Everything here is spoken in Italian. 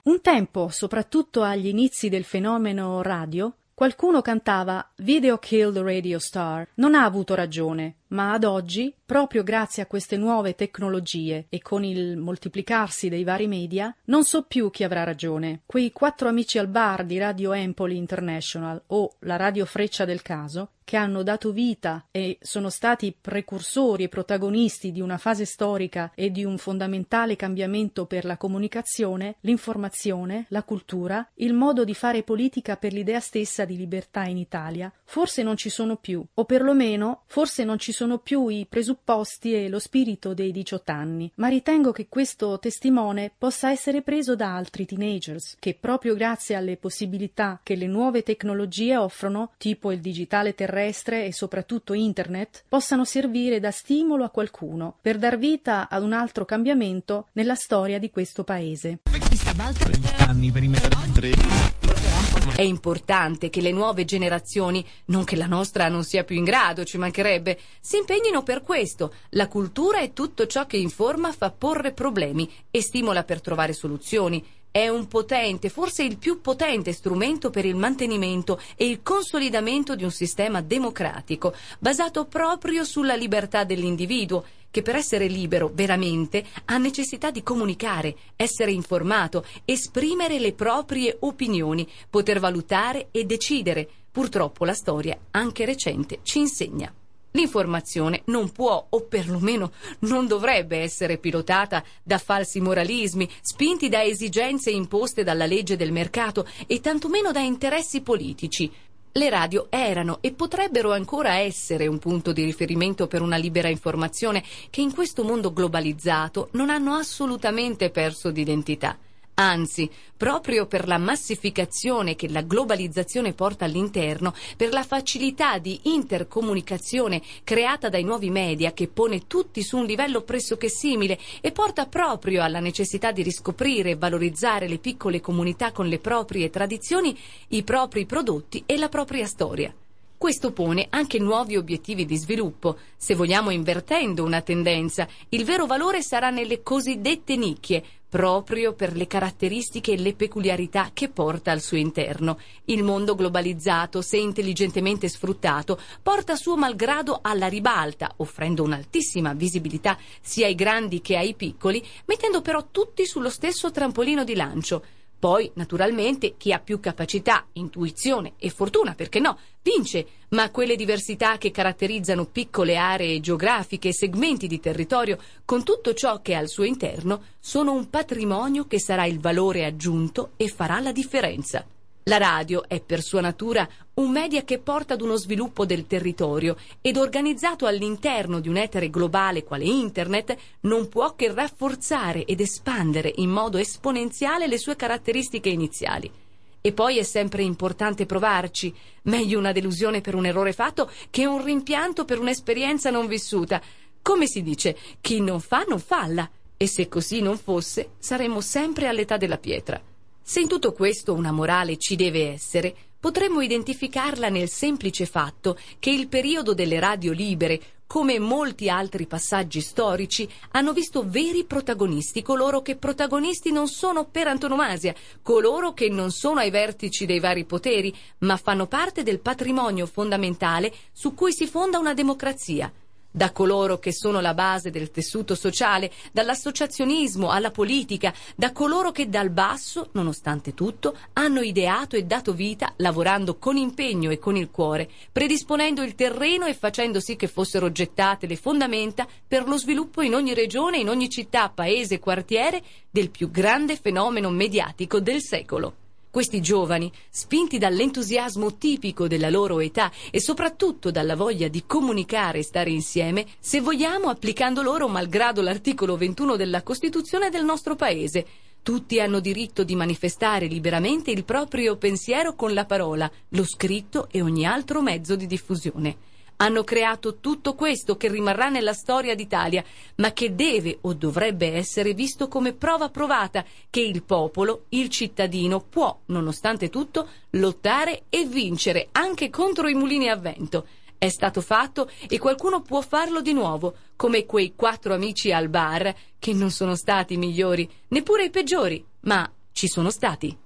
Un tempo, soprattutto agli inizi del fenomeno radio, qualcuno cantava "Video kill the radio star". Non ha avuto ragione, ma ad oggi, proprio grazie a queste nuove tecnologie e con il moltiplicarsi dei vari media, non so più chi avrà ragione. Quei 4 amici al bar di Radio Empoli International o la Radio Freccia del Caso, che hanno dato vita e sono stati precursori e protagonisti di una fase storica e di un fondamentale cambiamento per la comunicazione, l'informazione, la cultura, il modo di fare politica per l'idea stessa di libertà in Italia, forse non ci sono più, o perlomeno forse non ci sono più i presupposti e lo spirito dei 18 anni, ma ritengo che questo testimone possa essere preso da altri teenagers, che proprio grazie alle possibilità che le nuove tecnologie offrono, tipo il digitale terrestre e soprattutto internet, possano servire da stimolo a qualcuno per dar vita ad un altro cambiamento nella storia di questo paese. È importante che le nuove generazioni, non che la nostra non sia più in grado, ci mancherebbe, si impegnino per questo. La cultura è tutto ciò che informa, fa porre problemi e stimola per trovare soluzioni. È un potente, forse il più potente strumento per il mantenimento e il consolidamento di un sistema democratico, basato proprio sulla libertà dell'individuo, che per essere libero veramente ha necessità di comunicare, essere informato, esprimere le proprie opinioni, poter valutare e decidere. Purtroppo la storia, anche recente, ci insegna. L'informazione non può, o perlomeno non dovrebbe essere pilotata da falsi moralismi, spinti da esigenze imposte dalla legge del mercato e tantomeno da interessi politici. Le radio erano e potrebbero ancora essere un punto di riferimento per una libera informazione che in questo mondo globalizzato non hanno assolutamente perso d'identità. Anzi, proprio per la massificazione che la globalizzazione porta all'interno, per la facilità di intercomunicazione creata dai nuovi media che pone tutti su un livello pressoché simile e porta proprio alla necessità di riscoprire e valorizzare le piccole comunità con le proprie tradizioni, i propri prodotti e la propria storia. Questo pone anche nuovi obiettivi di sviluppo. Se vogliamo, invertendo una tendenza, il vero valore sarà nelle cosiddette nicchie, proprio per le caratteristiche e le peculiarità che porta al suo interno. Il mondo globalizzato, se intelligentemente sfruttato, porta suo malgrado alla ribalta, offrendo un'altissima visibilità sia ai grandi che ai piccoli, mettendo però tutti sullo stesso trampolino di lancio. Poi, naturalmente, chi ha più capacità, intuizione e fortuna, perché no, vince, ma quelle diversità che caratterizzano piccole aree geografiche e segmenti di territorio, con tutto ciò che è al suo interno, sono un patrimonio che sarà il valore aggiunto e farà la differenza. La radio è per sua natura un media che porta ad uno sviluppo del territorio ed organizzato all'interno di un etere globale quale internet non può che rafforzare ed espandere in modo esponenziale le sue caratteristiche iniziali. E poi è sempre importante provarci, meglio una delusione per un errore fatto che un rimpianto per un'esperienza non vissuta. Come si dice, chi non fa non falla, e se così non fosse saremmo sempre all'età della pietra. Se in tutto questo una morale ci deve essere, potremmo identificarla nel semplice fatto che il periodo delle radio libere, come molti altri passaggi storici, hanno visto veri protagonisti, coloro che protagonisti non sono per antonomasia, coloro che non sono ai vertici dei vari poteri, ma fanno parte del patrimonio fondamentale su cui si fonda una democrazia. Da coloro che sono la base del tessuto sociale, dall'associazionismo alla politica, da coloro che dal basso, nonostante tutto, hanno ideato e dato vita lavorando con impegno e con il cuore, predisponendo il terreno e facendo sì che fossero gettate le fondamenta per lo sviluppo in ogni regione, in ogni città, paese e quartiere del più grande fenomeno mediatico del secolo. Questi giovani, spinti dall'entusiasmo tipico della loro età e soprattutto dalla voglia di comunicare e stare insieme, se vogliamo applicando loro malgrado l'articolo 21 della Costituzione del nostro Paese. Tutti hanno diritto di manifestare liberamente il proprio pensiero con la parola, lo scritto e ogni altro mezzo di diffusione. Hanno creato tutto questo che rimarrà nella storia d'Italia, ma che deve o dovrebbe essere visto come prova provata che il popolo, il cittadino, può, nonostante tutto, lottare e vincere anche contro i mulini a vento. È stato fatto e qualcuno può farlo di nuovo, come quei 4 amici al bar, che non sono stati i migliori, neppure i peggiori, ma ci sono stati.